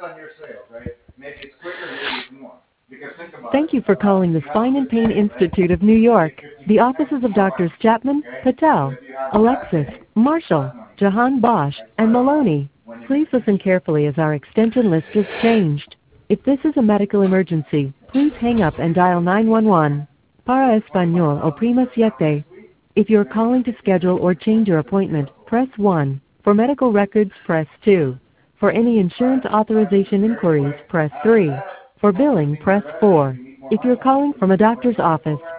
Thank you for calling the Spine and Pain Institute of New York. The offices of Doctors Chapman, Patel, Alexis, Marshall, Jahan Bosch, and Maloney. Please listen carefully as our extension list has changed. If this is a medical emergency, please hang up and dial 911. Para Español, oprima siete. If you're calling to schedule or change your appointment, press 1. For medical records, press 2. For any insurance authorization inquiries, press 3. For billing, press 4. If you're calling from a doctor's office,